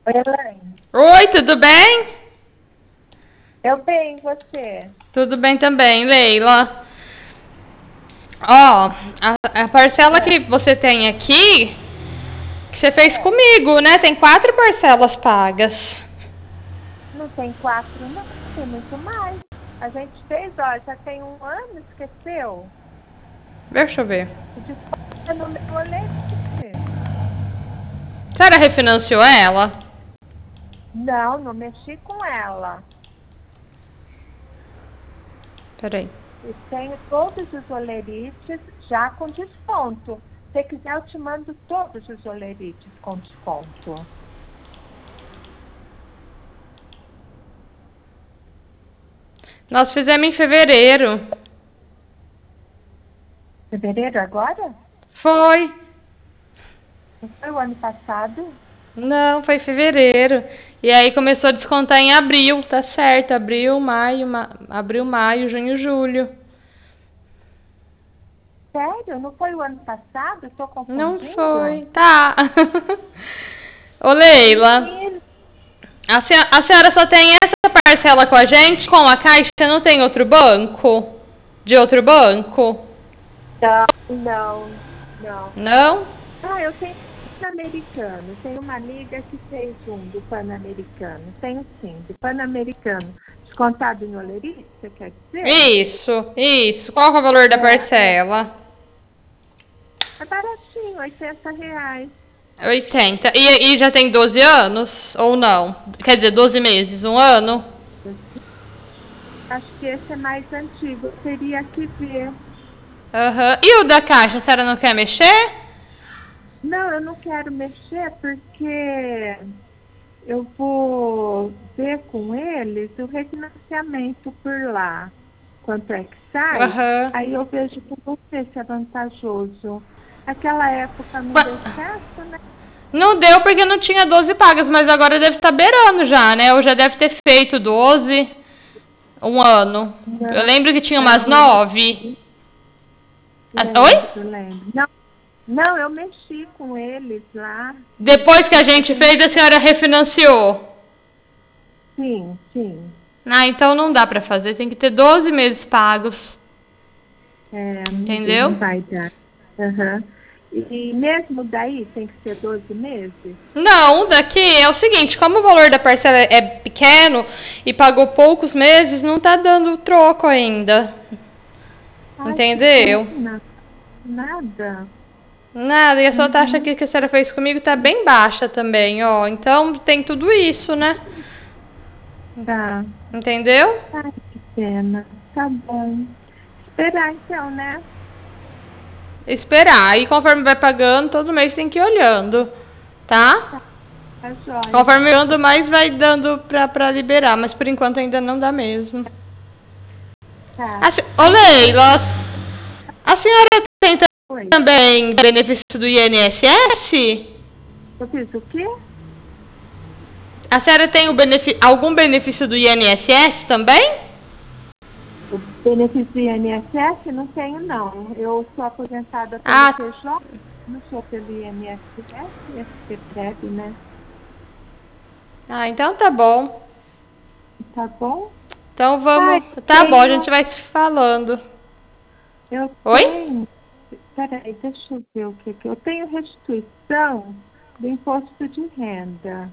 Oi, Elaine. Oi, tudo bem? Eu bem, e você? Tudo bem também, Leila. Ó, a parcela que você tem aqui, que você fez comigo, né? Tem 4 parcelas pagas. Não tem 4, não, tem muito mais. A gente fez, ó, já tem um ano, esqueceu? Deixa eu ver. O desconto é no meu olhete. A senhora refinanciou ela? Não, não mexi com ela. Peraí. E tenho todos os olerites já com desconto. Se quiser, eu te mando todos os olerites com desconto. Nós fizemos em fevereiro. Fevereiro agora? Foi. Não foi o ano passado? Não, foi em fevereiro. E aí começou a descontar em abril, tá certo. Abril, maio, junho, julho. Sério? Não foi o ano passado? Estou Não confundindo? foi. Tá. Ô, Leila. Menino. A senhora só tem essa parcela com a gente? Com a Caixa não tem outro banco? De outro banco? Não, não. Não? Ah, eu tenho Pan-Americano. Tenho uma amiga que fez um do Pan-Americano. Tenho sim, do Pan-Americano. Descontado em olerite, você quer dizer? Isso. Qual que é o valor da parcela? É baratinho, R$ 80. 80. E já tem 12 anos? Ou não? Quer dizer, 12 meses, um ano? Acho que esse é mais antigo. Eu teria que ver. Aham. E o da Caixa, a senhora não quer mexer? Não, eu não quero mexer porque eu vou ver com eles o refinanciamento por lá. Quanto é que sai? Aham. Aí eu vejo com você se é vantajoso. Aquela época não deu Qua- certo, né? Não deu porque não tinha 12 pagas, mas agora deve estar beirando já, né? Ou já deve ter feito 12, um ano. Eu Não, lembro que tinha umas não, eu 9. Oi? lembro. Não, não, eu mexi com eles lá. Depois que a gente Tem fez, a senhora refinanciou. sim, sim. Ah, então não dá pra fazer, tem que ter 12 meses pagos. Não Entendeu? vai dar. Aham. E mesmo daí tem que ser 12 meses? Não, daqui é o seguinte, como o valor da parcela é pequeno e pagou poucos meses, não tá dando troco ainda. Ai, que Entendeu? pena. Nada. Nada, e a sua taxa Uhum. aqui que a senhora fez comigo tá bem baixa também, ó. Então tem tudo isso, né? Tá. Entendeu? Ai, que pena. Tá bom. Esperar então, né? Esperar. E conforme vai pagando, todo mês tem que ir olhando, tá? Tá joia. Conforme ando mais vai dando pra liberar, mas por enquanto ainda não dá mesmo. Tá. Ô Aí depois Leila, a senhora tem foi. também benefício do INSS? Eu fiz o quê? A senhora tem algum benefício do INSS também? O benefício do INSS? Não tenho, não. Eu sou aposentada pelo Ah, PJ, não sou pelo INSS, SPPREV, né? então tá bom. Tá bom? Então Ai, vamos. Tá bom, a gente tenho, vai se falando. eu Oi? tenho, peraí, deixa eu ver o que eu tenho restituição do imposto de renda.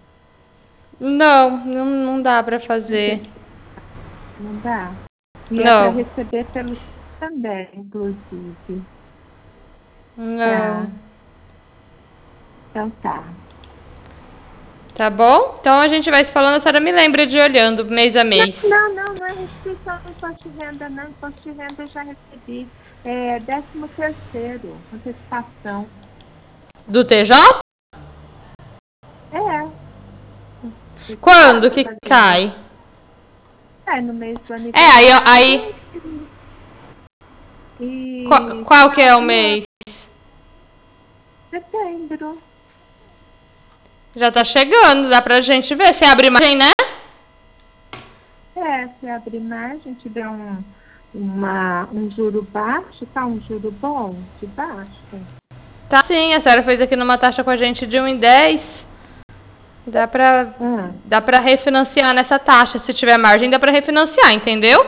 Não dá pra fazer. Não dá? E é para Não, receber pelo também, inclusive. não. Tá. Então tá. Tá bom? Então a gente vai se falando, a senhora me lembra de ir olhando mês a mês. Não é restituição do imposto de renda, não. Imposto de renda eu já recebi. É 13º, antecipação. Do TJ? É. Eu Quando precisava que fazer. cai? É, no mês do É, aí aniversário e qual que é final o do ano, mês? setembro. Já tá chegando, dá pra gente ver. Você abre margem, né? É, se abrir mais, a gente deu um juro baixo, tá? Um juro bom de baixo. Tá sim, a senhora fez aqui numa taxa com a gente de 1,10. Dá pra refinanciar nessa taxa. Se tiver margem, dá pra refinanciar, entendeu?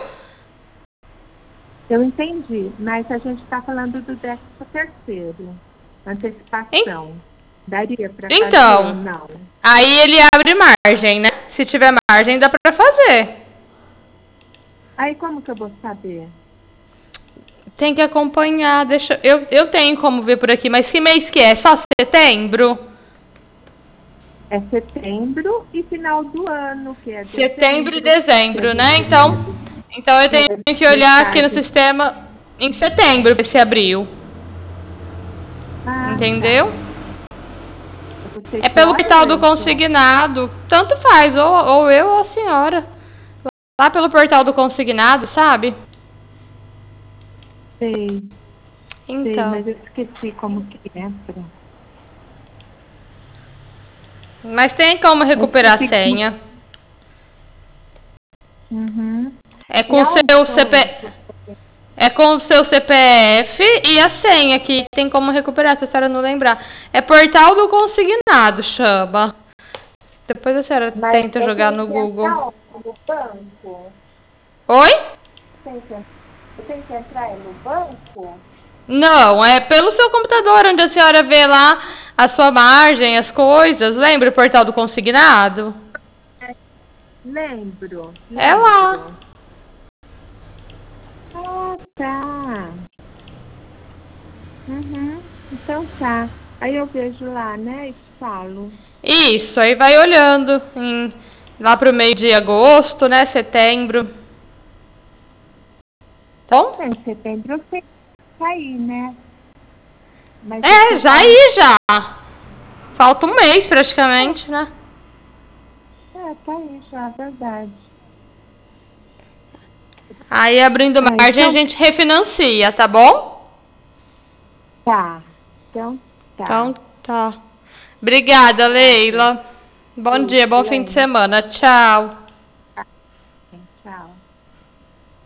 Eu entendi, mas a gente está falando do 13º, antecipação. Daria para fazer ou não? Aí ele abre margem, né? Se tiver margem, dá pra fazer. Aí como que eu vou saber? Tem que acompanhar, eu tenho como ver por aqui, mas que mês que é? Só setembro? É setembro e final do ano, que é dezembro. Setembro e dezembro, né? Então eu tenho que olhar aqui no sistema em setembro, esse abril. Entendeu? Tá. É pelo portal do consignado. Tanto faz, ou eu ou a senhora. Lá pelo portal do consignado, sabe? Sei. Então. Sei, mas eu esqueci como que entra. Mas tem como recuperar a senha. Uhum. É com o seu CPF e a senha que tem como recuperar, se a senhora não lembrar. É portal do consignado, chama. Depois a senhora tenta jogar no Google. No banco? Oi? Eu tenho que entrar no banco? Não, é pelo seu computador, onde a senhora vê lá a sua margem, as coisas. Lembra o portal do consignado? Lembro. É lá. Ah, tá. Uhum. Então tá. Aí eu vejo lá, né, e falo. Isso, aí vai olhando lá pro meio de agosto, né, setembro. Bom? Em setembro eu sei que sair, né? Mas Já aí já. Falta um mês praticamente, né? tá aí já, verdade. Aí abrindo margem a gente refinancia, tá bom? Tá. Então tá. Então tá. Obrigada, Leila. Bom dia, bom fim de semana. Tchau. Tchau.